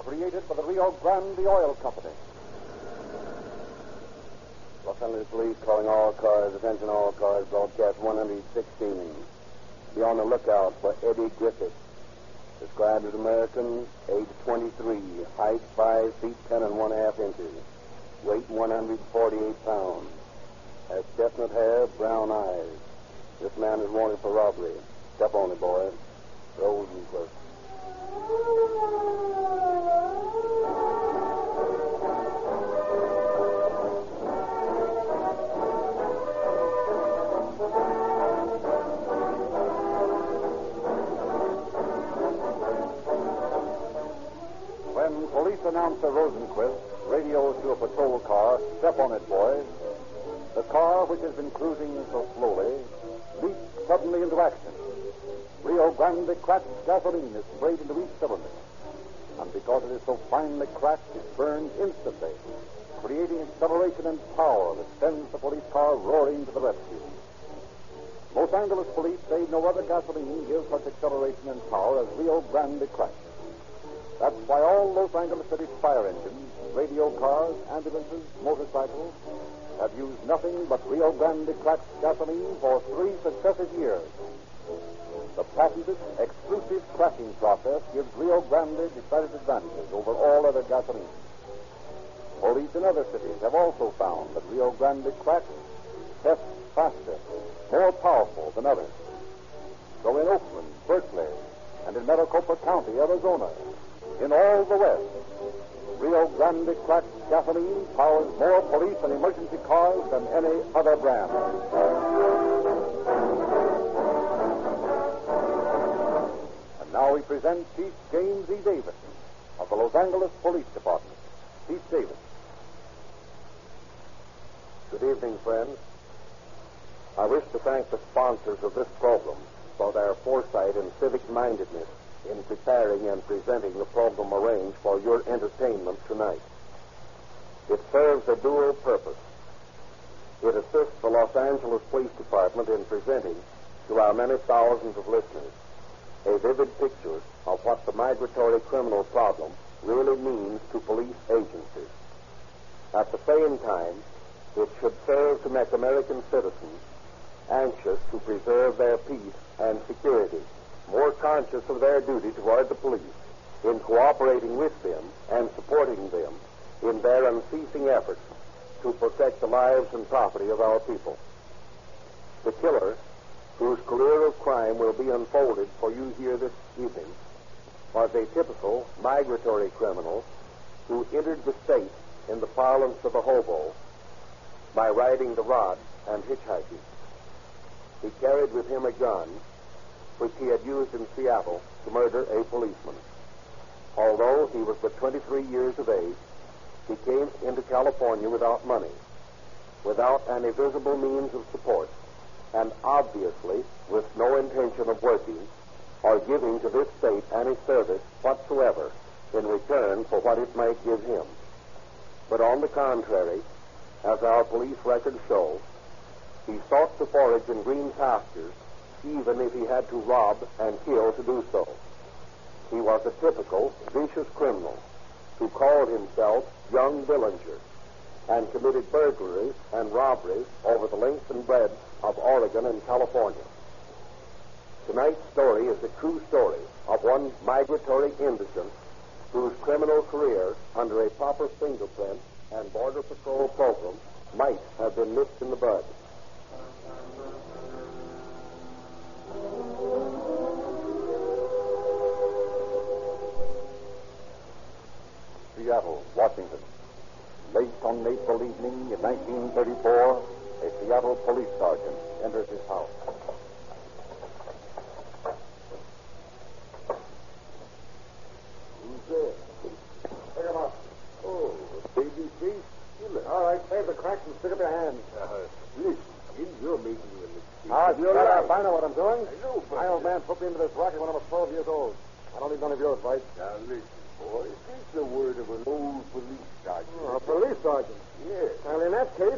created by the Rio Grande Oil Company. Los Angeles Police calling all cars. Attention all cars. Broadcast 116. Be on the lookout for Eddie Griffith. Described as American, age 23, height 5 feet 10 and 1/2 inches, weight 148 pounds. Has chestnut hair, brown eyes. This man is wanted for robbery. Step on it, boy. Rosenquist. When police announcer Rosenquist radios to a patrol car, "Step on it, boys," the car, which has been cruising so slowly, leaps suddenly into action. Rio Grande cracked gasoline is sprayed into each cylinder. And because it is so finely cracked, it burns instantly, creating acceleration and power that sends the police car roaring to the rescue. Los Angeles police say no other gasoline gives such acceleration and power as Rio Grande cracked. That's why all Los Angeles City's fire engines, radio cars, ambulances, motorcycles have used nothing but Rio Grande cracked gasoline for 3 successive years. The patented, exclusive cracking process gives Rio Grande decided advantages over all other gasoline. Police in other cities have also found that Rio Grande cracked tests faster, more powerful than others. So in Oakland, Berkeley, and in Maricopa County, Arizona, in all the West, Rio Grande cracked gasoline powers more police and emergency cars than any other brand. And now we present Chief James E. Davis of the Los Angeles Police Department. Chief Davis. Good evening, friends. I wish to thank the sponsors of this program for their foresight and civic-mindedness in preparing and presenting the program arranged for your entertainment tonight. It serves a dual purpose. It assists the Los Angeles Police Department in presenting to our many thousands of listeners a vivid picture of what the migratory criminal problem really means to police agencies. At the same time, it should serve to make American citizens anxious to preserve their peace and security, more conscious of their duty toward the police in cooperating with them and supporting them in their unceasing efforts to protect the lives and property of our people. The killer, whose career of crime will be unfolded for you here this evening, was a typical migratory criminal who entered the state in the parlance of a hobo by riding the rod and hitchhiking. He carried with him a gun which he had used in Seattle to murder a policeman. Although he was but 23 years of age, he came into California without money, without any visible means of support, and obviously with no intention of working or giving to this state any service whatsoever in return for what it might give him. But on the contrary, as our police records show, he sought to forage in green pastures even if he had to rob and kill to do so. He was a typical, vicious criminal who called himself Young Dillinger and committed burglaries and robberies over the length and breadth of Oregon and California. Tonight's story is a true story of one migratory indigent whose criminal career under a proper fingerprint and Border Patrol program might have been nipped in the bud. Seattle, Washington. Late on April evening in 1934, a Seattle police sergeant enters his house. Who's there? Pick him up. Oh, a baby-faced killer. All right, save the cracks and stick up your hands. Listen, kid, you're making a mistake. You're right. I know what I'm doing. I know, but... My old man put me into this racket when I was 12 years old. I don't need none of your advice. Now, listen, boy, take the word of an old police sergeant. A police sergeant? Yes. Well, in that case...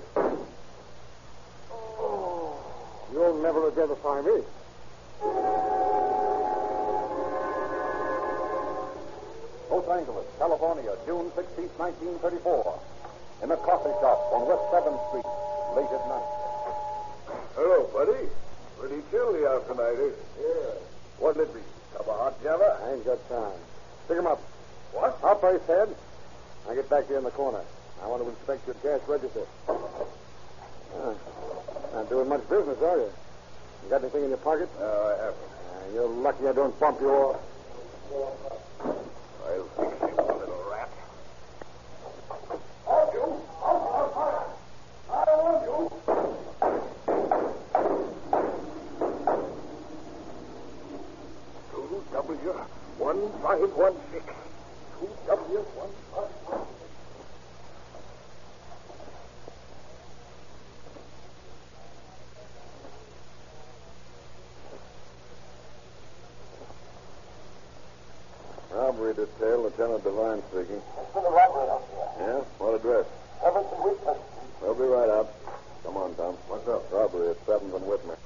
you'll never identify me. Los Angeles, California, June 16, 1934. In a coffee shop on West 7th Street, late at night. Hello, buddy. Pretty chilly out tonight, isn't it? Yeah. What'll it be? Cup of hot java? I ain't got time. Pick him up. What? Up, I said. I'll get back here in the corner. I want to inspect your cash register. Not doing much business, are you? You got anything in your pocket? No, I haven't. You're lucky I don't bump you off. I'll fix you, little rat. Hold you! I'll fire! I want you! 2W1516. 2W1516. Robbery detail, Lieutenant Devine speaking. There's been a robbery out here. Yeah? What address? Everton Whitman. We'll be right out. Come on, Tom. What's up? Robbery at 7th and Whitmer.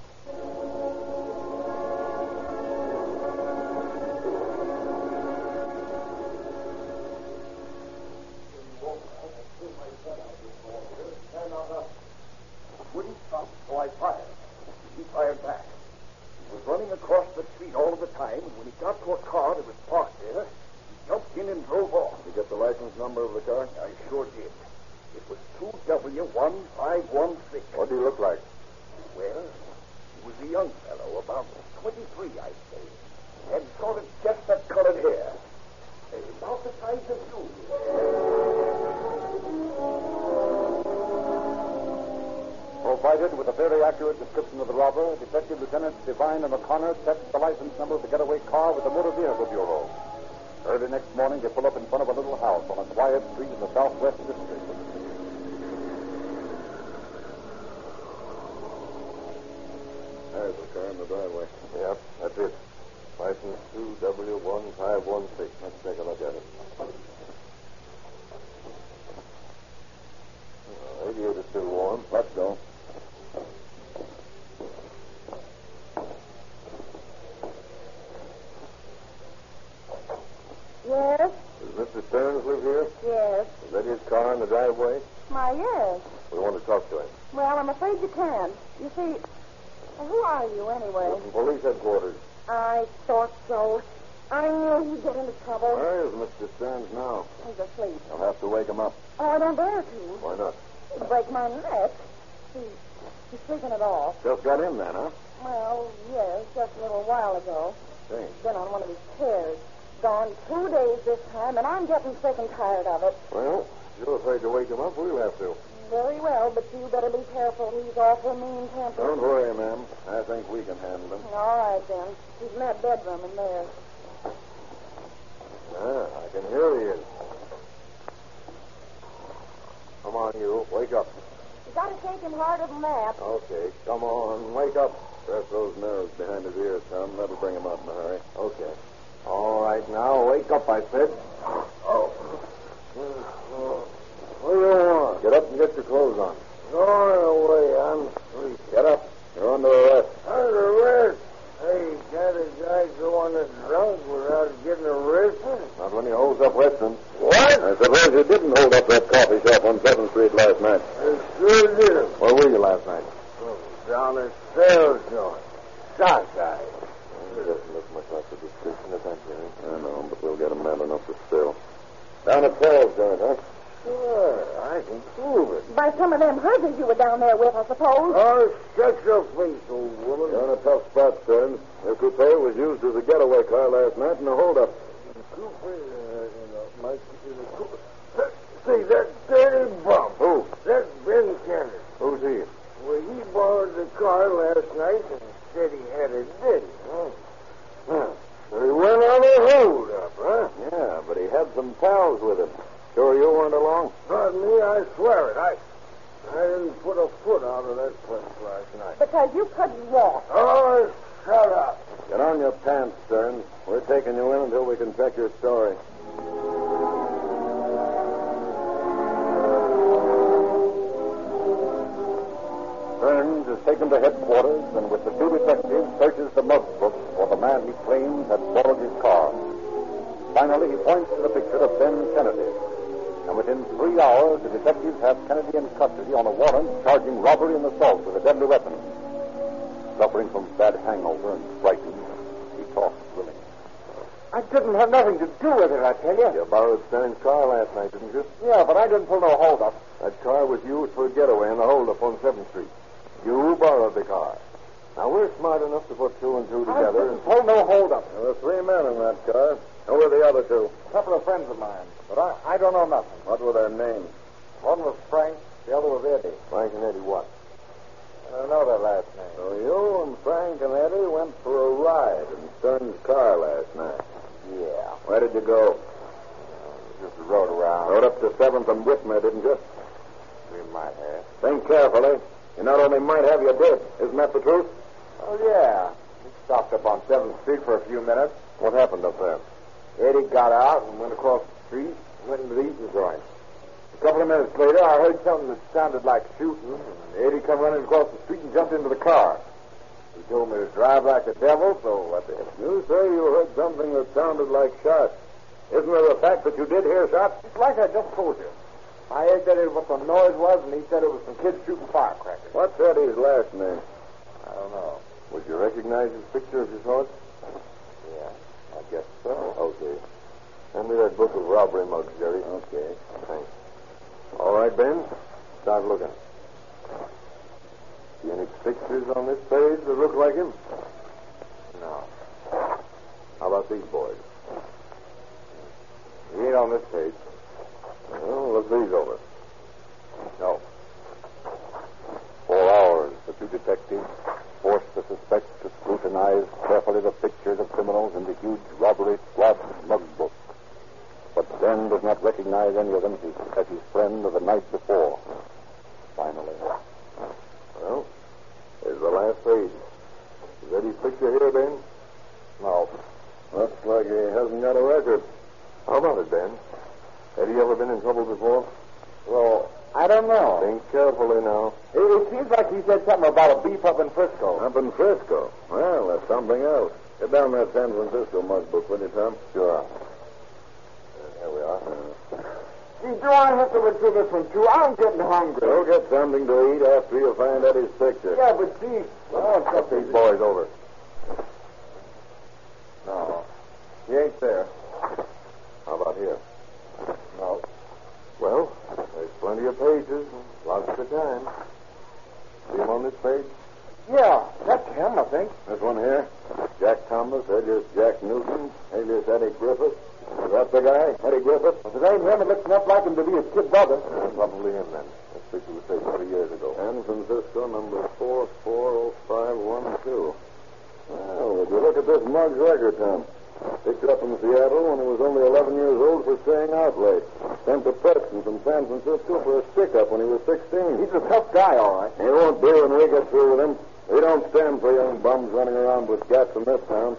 Wouldn't stop, so I fired. He fired back. He was running across the street all of the time, and when he got to a car that was parked there, he jumped in and drove off. Did you get the license number of the car? I sure did. It was 2W1516. What do you look like? Well, he was a young fellow, about 23, I'd say. Had sort of chestnut-colored hair. About the size of you. Provided with a very accurate description of the robber, Detective Lieutenant Devine and O'Connor checked the license number of the getaway car with the Motor Vehicle Bureau. Early next morning, they pull up in front of a little house on a quiet street in the southwest district. There's the car in the driveway. Yep, that's it. License 2W1516. Let's take a look at it. Radiator's still warm. Let's go. Yes? Does Mr. Stearns live here? Yes. Is that his car in the driveway? Why, yes. We want to talk to him. Well, I'm afraid you can't. You see, who are you anyway? From police headquarters. I thought so. I knew he'd get into trouble. Where is Mr. Stearns now? He's asleep. I'll have to wake him up. Oh, I don't dare to. Why not? He'd break my neck. He's sleeping it off. Just got in then, huh? Well, yes, just a little while ago. Say, He's been on one of his chairs. Gone 2 days this time, and I'm getting sick and tired of it. well, if you're afraid to wake him up, we'll have to. Very well, but you better be careful. He's awful mean-tempered. Don't worry, ma'am. I think we can handle him. All right, then. He's in that bedroom in there. I can hear he is. Come on, you. Wake up. You gotta shake him harder than that. Okay, come on. Wake up. Press those nerves behind his ears, Tom. That'll bring him out in a hurry. Okay. All right, now, wake up, I said. Oh. What do you want? Get up and get your clothes on. No way. I'm asleep. Get up. You're under arrest. Under arrest? Hey, can't a guy go on a drunk without getting arrested? Not when he holds up Weston. What? I suppose you didn't hold up that coffee shop on 7th Street last night. I sure did. Where were you last night? Down at Sales joint. Sockeye. It doesn't look much like the description of that, Jerry. I know, but we'll get him mad enough to spill. Down at Paul's joint, huh? Sure, I can prove it. By some of them husbands you were down there with, I suppose. Oh, shut your face, old woman. You're in a tough spot, Stearns. Your coupe was used as a getaway car last night in a holdup. See, that dirty bum. Who? That's Ben Kennedy. Who's he? Well, he borrowed the car last night and said he had it ready. Huh. So he went on a hold-up, huh? Yeah, but he had some pals with him. Sure you weren't along? Pardon me, I swear it. I didn't put a foot out of that place last night. Because you couldn't walk. Oh, shut up. Get on your pants, Stearns. We're taking you in until we can check your story. Stearns is taken to headquarters and with the two detectives searches the mug book for the man he claims had borrowed his car. Finally, he points to the picture of Ben Kennedy. And within 3 hours, the detectives have Kennedy in custody on a warrant charging robbery and assault with a deadly weapon. Suffering from bad hangover and frightened, he talks willingly. I didn't have nothing to do with it, I tell you. You borrowed Stern's car last night, didn't you? Yeah, but I didn't pull no hold-up. That car was used for a getaway in the hold-up on 7th Street. You borrowed the car. Now, we're smart enough to put 2 and 2 I together. didn't pull no hold-up. There were 3 men in that car. Who were the other 2? A couple of friends of mine, but I don't know nothing. What were their names? One was Frank, the other was Eddie. Frank and Eddie what? I don't know their last name. So you and Frank and Eddie went for a ride in Stern's car last night. Yeah. Where did you go? Just rode around. Rode up to 7th and Whitmer, didn't you? We might have. Think carefully. You not only might have, you did. Isn't that the truth? Oh, yeah. We stopped up on 7th Street for a few minutes. What happened up there? Eddie got out and went across the street and went into the eating joint. A couple of minutes later, I heard something that sounded like shooting, and Eddie come running across the street and jumped into the car. He told me to drive like the devil, so I did. You say you heard something that sounded like shots. Isn't it a fact that you did hear shots? It's like I just told you. I asked Eddie what the noise was, and he said it was some kids shooting firecrackers. What's Eddie's last name? I don't know. Would you recognize his picture if you saw it? Yeah, I guess so. Okay. Send me that book of robbery mugs, Jerry. Okay. Thanks. All right, Ben. Start looking. See any pictures on this page that look like him? No. How about these boys? He ain't on this page. Well, look these over. No. 4 hours, the 2 detectives forced the suspect to scrutinize carefully the pictures of criminals in the huge robbery squad mug book. But Ben does not recognize any of them as his friend of the night before. Finally. Well, here's the last page. Is Eddie's picture here, Ben? No. Looks like he hasn't got a record. How about it, Ben? Eddie ever been in trouble before? Well, I don't know. Think carefully now. It seems like he said something about a beef up in Frisco. Up in Frisco? Well, that's something else. Get down that San Francisco mug book, will you, Tom? Sure. Here we are. Gee, do I have to look through this one, too? I'm getting hungry. Go get something to eat after you find Eddie's picture. Yeah, but gee, I'll cut these boys over. No, he ain't there. How about here? No. Well, there's plenty of pages, lots of time. See him on this page? Yeah, that's him, I think. This one here? Jack Thomas, alias Jack Newton, alias Eddie Griffith. Is that the guy, Eddie Griffith? If it ain't him, it looks enough like him to be his kid brother. Probably him then. This picture was taken 3 years ago. San Francisco, number 440512. Well, would you look at this mug's record, Tom? Picked up in Seattle when he was only 11 years old for staying out late. Sent to Preston from San Francisco for a stick-up when he was 16. He's a tough guy, all right. He won't do when we get through with him. We don't stand for young bums running around with gats in this town.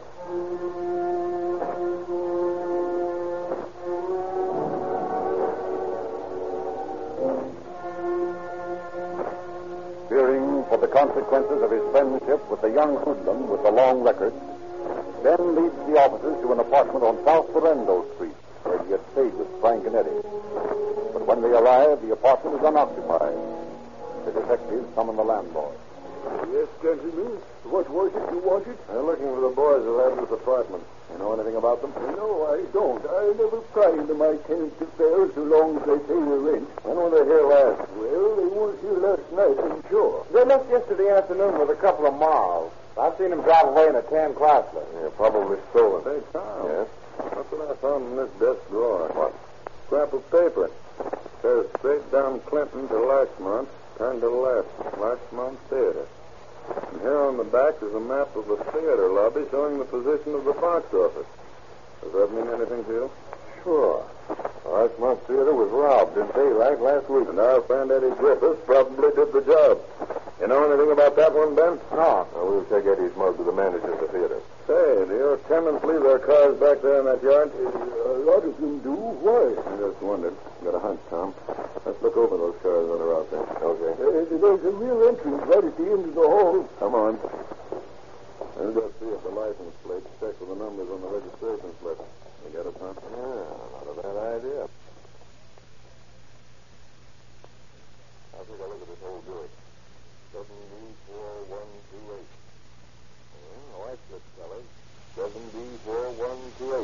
Fearing for the consequences of his friendship with the young hoodlum with the long record, Ben leads the officers to an apartment on South Ferendo Street, where he had stayed with Frank and Eddie. But when they arrive, the apartment is unoccupied. The detectives summon the landlord. Yes, gentlemen. What was it you wanted? They're looking for the boys who have this apartment. You know anything about them? No, I don't. I never pry into my tenants' affairs so long as they pay the rent. When were they here last? Well, they weren't here last night, I'm sure. They left yesterday afternoon with a couple of miles. I've seen them drive away in a tan Chrysler. Yeah, probably stolen. Hey, Tom. Yes? That's what I found in this desk drawer. What? Scrap of paper. Says straight down Clinton to Larchmont, turn to the left. Larchmont Theater. And here on the back is a map of the theater lobby showing the position of the box office. Does that mean anything to you? Sure. Larchmont Theater was robbed in daylight last week. And our friend Eddie Griffith probably did the job. You know anything about that one, Ben? No. Well, we'll take Eddie's mug to the manager of the theater. Say, do your tenants leave their cars back there in that yard? A lot of them do. Why? I just wondered. Got a hunch, Tom. Let's look over those cars that are out there. Okay. There's a real entrance right at the end of the hall. Come on. Let's go see if the license plates check with the numbers on the registration slip. You get us, huh? Yeah, not a bad idea. I'll take a look at this old Buick. 7B4128. Yeah, I like this, fellas. 7B4128.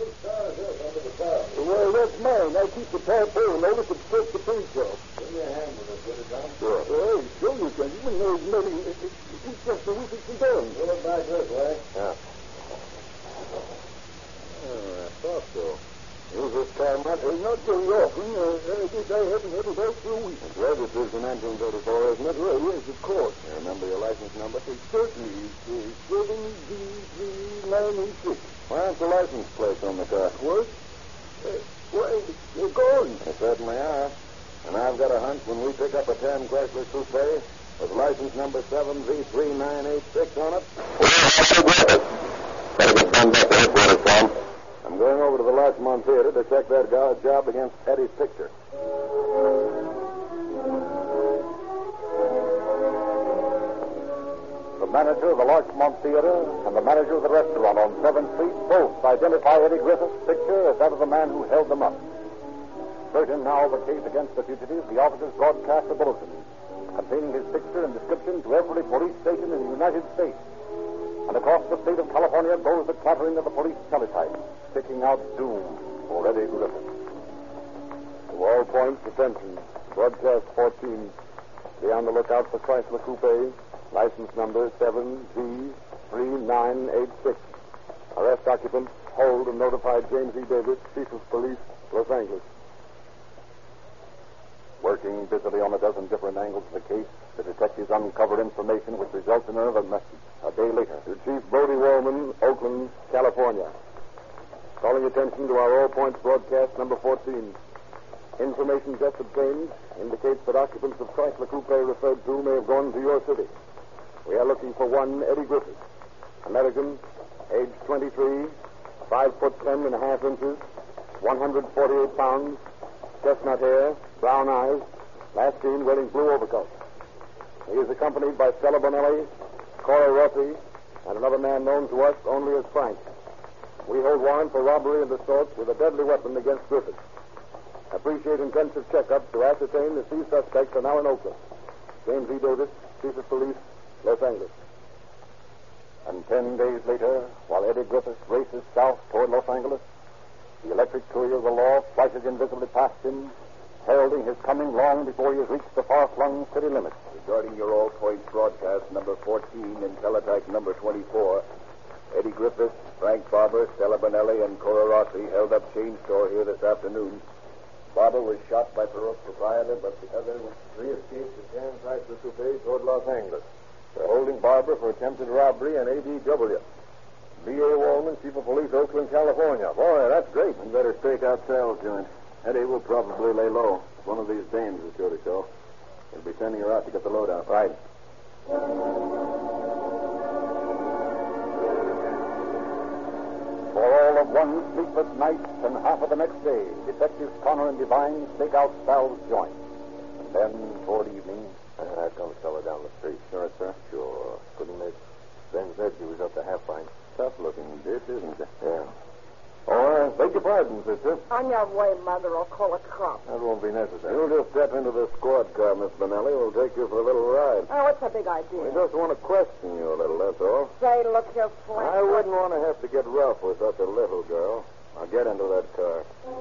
Well, that's mine. I keep the tarpaulin over to protect the paint job. Give me a hand with it, will you, Tom? Sure. Hey, sure you can. You know, it's just the roof is done. Pull it back this way. Yeah. I thought so. Use this car much? Not very often. I guess I haven't had it out for a week. It's registered to 1934, isn't it? Well, yes, of course. You remember your license number? Certainly. It's 7D3986. Why aren't the license plates on the car? What? Why, they're gone. They certainly are. And I've got a hunch when we pick up a tan Chrysler Coupe with license number 7V3986 on it. Better get done back to headquarters, Tom. I'm going over to the Larchmont Theater to check that guy's job against Eddie's picture. The manager of the Larchmont Theater and the manager of the restaurant on 7th Street both identify Eddie Griffith's picture as that of the man who held them up. Certain now of the case against the fugitive, the officers broadcast a bulletin containing his picture and description to every police station in the United States. And across the state of California goes the clattering of the police teletype, picking out doom for Eddie Griffith. To all points, attention. Broadcast 14. Be on the lookout for Chrysler Coupe, license number 7V3986. Arrest occupant, hold and notify James E. Davis, Chief of Police, Los Angeles. Working busily on a dozen different angles of the case, the detectives uncovered information which results in another message a day later. To Chief Bodie Wallman, Oakland, California. Calling attention to our All Points broadcast number 14. Information just obtained indicates that occupants of Chrysler Coupe referred to may have gone to your city. We are looking for one Eddie Griffith, American, age 23, 5'10.5" inches, 148 pounds, chestnut hair, brown eyes, last seen wearing blue overcoat. He is accompanied by Stella Bonelli, Cora Rossi, and another man known to us only as Frank. We hold warrant for robbery and assault with a deadly weapon against Griffith. Appreciate intensive checkup to ascertain that these suspects are now in Oakland. James E. Davis, Chief of Police, Los Angeles. And 10 days later, while Eddie Griffith races south toward Los Angeles, the electric courier of the law flashes invisibly past him, heralding his coming long before he has reached the far-flung city limits. Regarding your All Points broadcast number 14 and teletype number 24, Eddie Griffith, Frank Barber, Stella Bonelli, and Cora Rossi held up chain store here this afternoon. Barber was shot by proprietor, but the other three escaped the tan Chrysler Coupe toward Los Angeles. They're holding Barber for attempted robbery and ADW. B.A. Wallman, Chief of Police, Oakland, California. Boy, that's great. We'd better stake out Sal's joint. Eddie will probably lay low. One of these dames is sure to show. He'll be sending her out to get the load out. Right. For all of one sleepless night and half of the next day, Detectives Connor and Devine stake out Sal's joint. And then, toward evening... There comes a fellow down the street. Sure, sir. Sure. Couldn't miss. Ben said she was up to half pint. Tough-looking dish, isn't it? Yeah. Oh, beg your pardon, sister. On your way, Mother, or call a cop. That won't be necessary. You'll just step into the squad car, Miss Bonelli. We'll take you for a little ride. Oh, what's the big idea? We just want to question you a little, that's all. Say, look, you're flat. I wouldn't want to have to get rough with such a little girl. Now get into that car.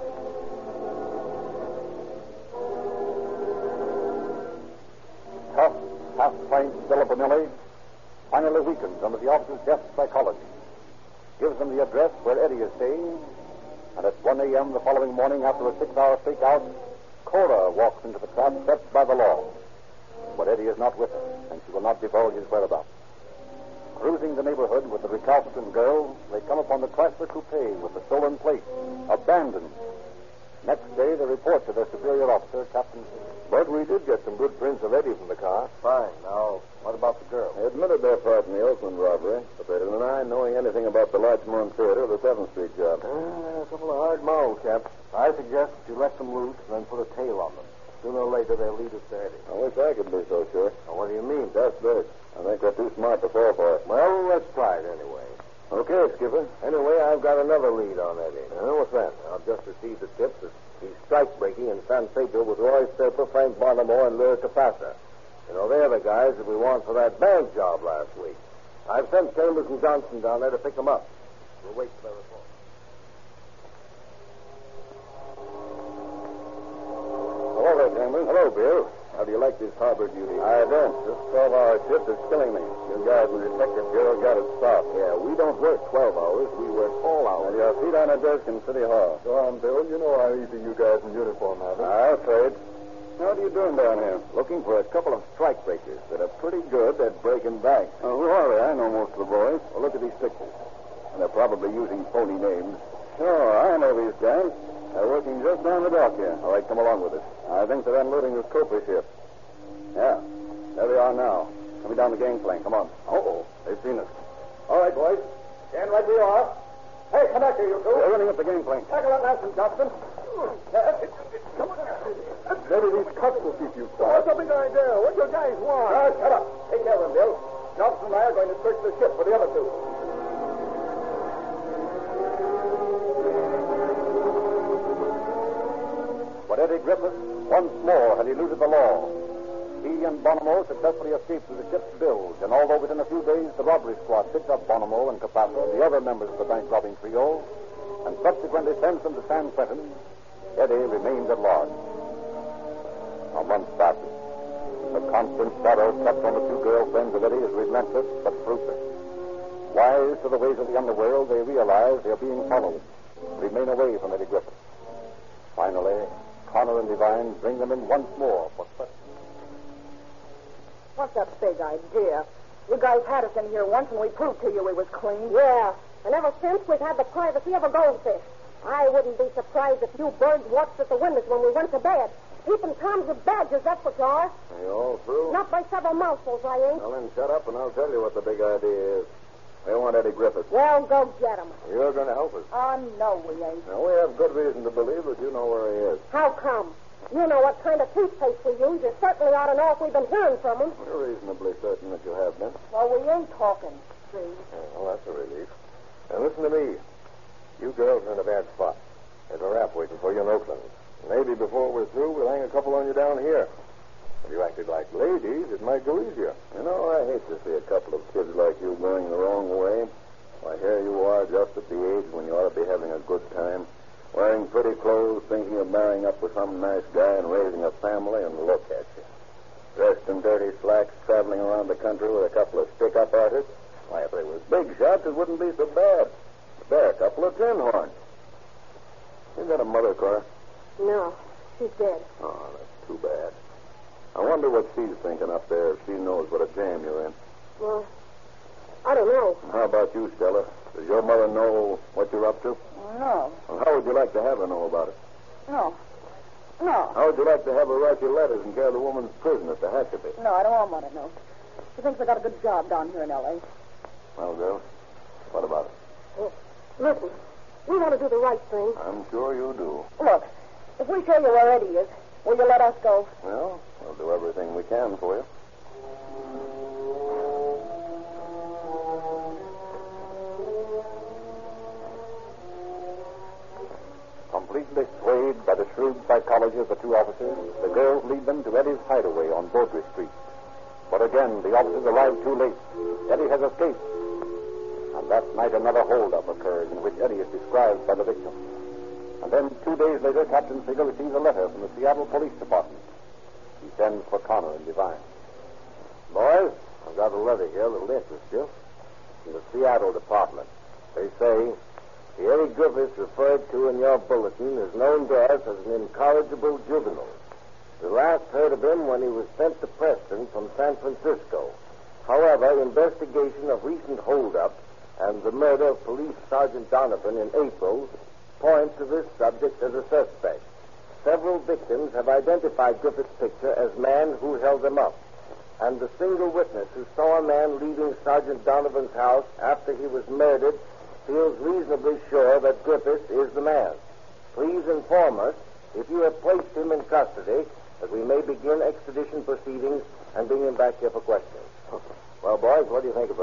Tough, half-pint Stella Bonelli finally weakens under the officer's deft psychology. Gives them the address where Eddie is staying, and at 1 a.m. the following morning, after a 6-hour stakeout, Cora walks into the trap set by the law. But Eddie is not with her, and she will not divulge his whereabouts. Cruising the neighborhood with the recalcitrant girl, they come upon the Chrysler Coupe with the stolen plate, abandoned. Next day, they report to their superior officer, Captain. But we did get some good prints of Eddie from the car. Fine. Now, what about the girl? They admitted their part in the Oakland robbery, but they didn't deny knowing anything about the Larchmont Theater or the 7th Street job. A couple of hard mouths, Cap. I suggest you let them loose and then put a tail on them. Sooner or later, they'll lead us to Eddie. I wish I could be so sure. Now, what do you mean? Just this. I think they're too smart to fall for it. Well, let's try it anyway. Okay, Skipper. Anyway, I've got another lead on Eddie. What's that? I've just received the tip that he's strike-breaking in San Pedro with Roy Stilper, Frank Bonamore, and Lure Capasa. You know, they're the guys that we want for that bank job last week. I've sent Chambers and Johnson down there to pick them up. We'll wait for their report. Hello there, Chambers. Hello, Bill. How do you like this harbor duty? I don't. This 12-hour shift is killing me. You guys in the Detective Bureau got it stopped. Yeah, we don't work 12 hours. We work all hours. And your feet on a desk in City Hall. Go on, Bill. You know how easy you guys in uniform have it. I'm afraid. What are you doing down here? Looking for a couple of strike breakers that are pretty good at breaking banks. Oh, who are they? I know most of the boys. Well, look at these pictures. And they're probably using phony names. Sure, I know these guys. They're working just down the dock here. All right, come along with us. I think they're unloading this Cooper ship. Yeah, there they are now. Coming down the gangplank. Come on. Uh-oh, they've seen us. All right, boys. Stand right where you are. Hey, come back here, you two. They're running up the gangplank. Tackle that Nansen, Johnson. Come on. Maybe these cuts will keep you quiet. What's the big idea? What do you guys want? Shut up. Take care of them, Bill. Johnson and I are going to search the ship for the other two. But Eddie Griffith, once more, had eluded the law. He and Bonamore successfully escaped through the ship's bilge, and although within a few days the robbery squad picked up Bonamore and Capasa, the other members of the bank robbing trio, and subsequently sent them to San Quentin, Eddie remained at large. A month passes. The constant shadow kept on the two girlfriends of Eddie is relentless but fruitless. Wise to the ways of the underworld, they realize they are being followed. Remain away from Eddie Griffith. Finally, Connor and Devine bring them in once more for questioning. What's a big idea? You guys had us in here once and we proved to you we was clean. Yeah, and ever since we've had the privacy of a goldfish. I wouldn't be surprised if you birds watched at the windows when we went to bed. Keeping Toms with badgers, that's what you are. Are you all through? Not by several mouthfuls, I ain't. Well, then shut up and I'll tell you what the big idea is. We want Eddie Griffith. Well, go get him. You're going to help us. Oh, no, we ain't. Now, we have good reason to believe that you know where he is. How come? You know what kind of toothpaste we use. You certainly ought to know if we've been hearing from him. We're reasonably certain that you have been. Well, we ain't talking, see? Well, that's a relief. Now, listen to me. You girls are in a bad spot. There's a rap waiting for you in Oakland. Maybe before we're through, we'll hang a couple on you down here. If you acted like ladies, it might go easier. You know, I hate to see a couple of kids like you going the wrong way. Why, here you are just at the age when you ought to be having a good time. Wearing pretty clothes, thinking of marrying up with some nice guy and raising a family, and look at you. Dressed in dirty slacks, traveling around the country with a couple of stick-up artists. Why, if they was big shots, it wouldn't be so bad. But they're a couple of tin horns. You got a mother, Cora? No, she's dead. Oh, that's too bad. I wonder what she's thinking up there if she knows what a jam you're in. Well, I don't know. How about you, Stella? Does your mother know what you're up to? No. Well, how would you like to have her know about it? No. No. How would you like to have her write you letters and carry the woman's prison at the Hatchet? No, I don't want to know. She thinks I got a good job down here in L.A. Well, girl, what about it? Well, listen, we want to do the right thing. I'm sure you do. Look, if we tell you where Eddie is, will you let us go? Well, we'll do everything we can for you. Completely swayed by the shrewd psychology of the two officers, the girls lead them to Eddie's hideaway on Beaudry Street. But again, the officers arrive too late. Eddie has escaped. And that night, another holdup occurs in which Eddie is described by the victim. And then, 2 days later, Captain Seeger receives a letter from the Seattle Police Department. He sends for Connor and Devine. Boys, I've got a letter here that'll interest you. From the Seattle Department. They say, the Eddie Griffiths referred to in your bulletin is known to us as an incorrigible juvenile. We last heard of him when he was sent to Preston from San Francisco. However, investigation of recent holdup and the murder of Police Sergeant Donovan in April point to this subject as a suspect. Several victims have identified Griffith's picture as man who held them up. And the single witness who saw a man leaving Sergeant Donovan's house after he was murdered feels reasonably sure that Griffith is the man. Please inform us if you have placed him in custody, that we may begin extradition proceedings and bring him back here for questioning. Well, boys, what do you think of that?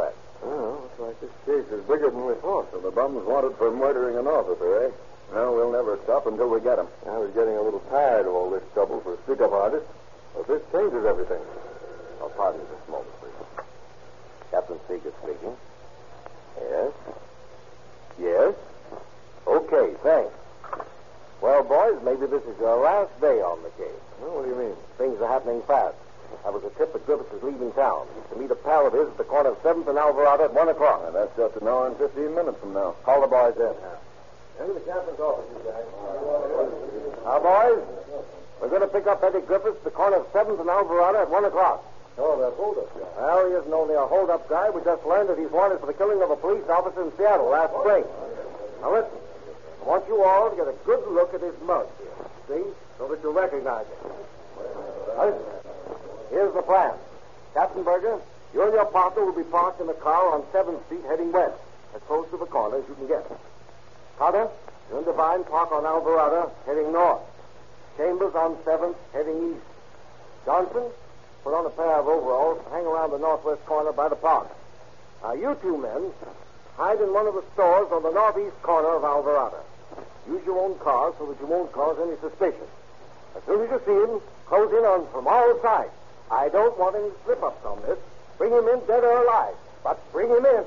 Well, looks like this case is bigger than we thought. So the bum's wanted for murdering an officer, eh? Well, we'll never stop until we get him. I was getting a little tired of all this trouble for a stick-up artist. But this changes everything. Oh, pardon me just a moment, please. Captain Seeger speaking. Yes? Yes? Okay, thanks. Well, boys, maybe this is your last day on the case. Well, what do you mean? Things are happening fast. I was a tip that Griffiths is leaving town. He's to meet a pal of his at the corner of 7th and Alvarado at 1 o'clock. Now, that's just an hour and 15 minutes from now. Call the boys in. Into the captain's office, you guys. Now, boys, we're going to pick up Eddie Griffiths at the corner of 7th and Alvarado at 1 o'clock. Oh, that hold-up guy. Well, he isn't only a hold-up guy. We just learned that he's wanted for the killing of a police officer in Seattle last spring. Now, listen. I want you all to get a good look at his mug here. See? So that you'll recognize it. Now, listen. Here's the plan. Captain Berger, you and your partner will be parked in a car on 7th Street heading west, as close to the corner as you can get. Carter, you and Devine park on Alvarado heading north. Chambers on 7th heading east. Johnson, put on a pair of overalls and hang around the northwest corner by the park. Now, you two men, hide in one of the stores on the northeast corner of Alvarado. Use your own car so that you won't cause any suspicion. As soon as you see him, close in on from all sides. I don't want any slip-ups on this. Bring him in dead or alive, but bring him in.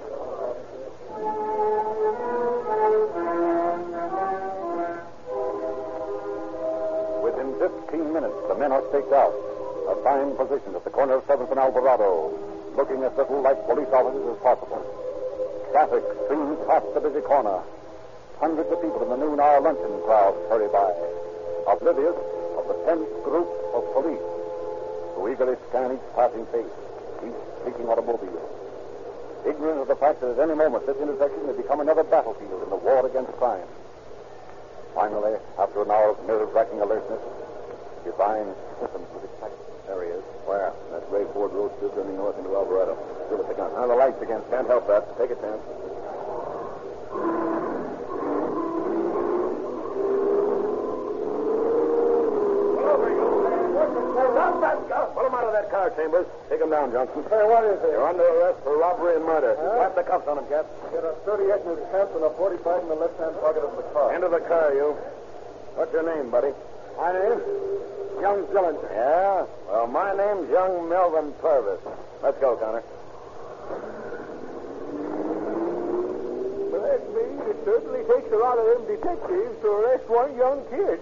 Within 15 minutes, the men are staked out. A fine position at the corner of 7th and Alvarado, looking as little like police officers as possible. Traffic streams past the busy corner. Hundreds of people in the noon-hour luncheon crowd hurry by, oblivious of the tense group of police who eagerly scan each passing face, each speaking automobile, ignorant of the fact that at any moment this intersection may become another battlefield in the war against crime. Finally, after an hour of nerve-wracking alertness, Devine stiffens with excitement. There he is. Where? That gray Ford Roadster turning north into Alvarado. Give it the gun. Now, the lights again. Can't help that. Take a chance. Pull him out of that car, Chambers. Take him down, Johnson. Hey, what is it? You're under arrest for robbery and murder. Slap the cuffs on him, Cap. Get a 38 in his pants and a 45 in the left-hand pocket of the car. Into the car, you. What's your name, buddy? My name? Young Dillinger. Yeah? Well, my name's young Melvin Purvis. Let's go, Connor. Bless me, it certainly takes a lot of them detectives to arrest one young kid.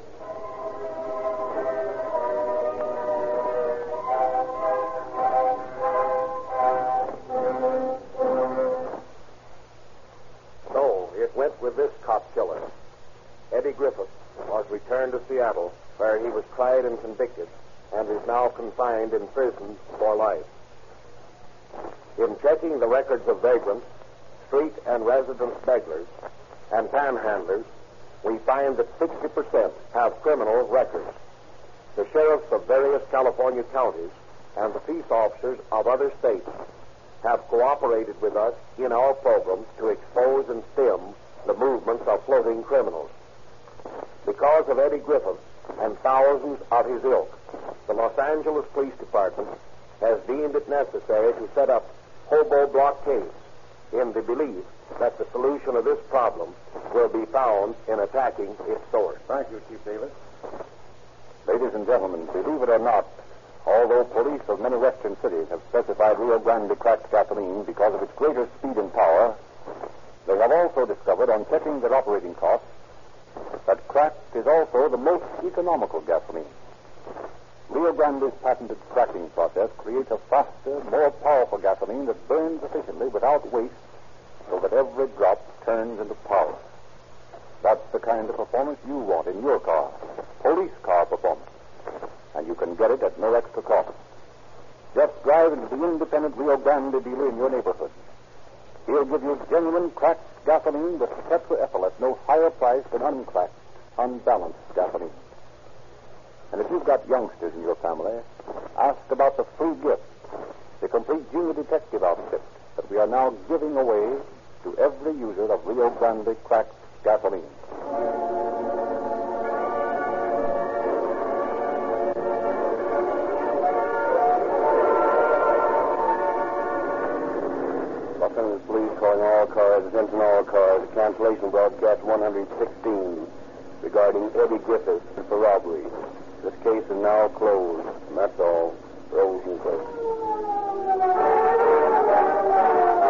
So, it went with this cop killer. Eddie Griffith was returned to Seattle, where he was tried and convicted, and is now confined in prison for life. In checking the records of vagrants, street and residence beggars, and panhandlers, we find that 60% have criminal records. The sheriffs of various California counties and the peace officers of other states have cooperated with us in our programs to expose and stem the movements of floating criminals. Because of Eddie Griffith and thousands of his ilk, the Los Angeles Police Department has deemed it necessary to set up hobo blockades in the belief that the solution of this problem will be found in attacking its source. Thank you, Chief Davis. Ladies and gentlemen, believe it or not, although police of many western cities have specified Rio Grande cracked gasoline because of its greater speed and power, they have also discovered on checking their operating costs that cracked is also the most economical gasoline. Rio Grande's patented cracking process creates a faster, more powerful gasoline that burns efficiently without waste so that every drop turns into power. That's the kind of performance you want in your car. Police car performance. And you can get it at no extra cost. Just drive into the independent Rio Grande dealer in your neighborhood. He'll give you genuine cracked gasoline with tetraethyl at no higher price than uncracked, unbalanced gasoline. And if you've got youngsters in your family, ask about the free gift, the complete junior detective outfit that we are now giving away to every user of Rio Grande cracked gasoline. all cars, attention all cars. Cancellation broadcast 116 regarding Eddie Griffiths for robbery. This case is now closed. And that's all. Rosenquist.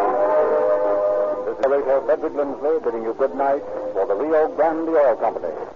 This is Frederick Lindsley bidding you good night for the Rio Grande Oil Company.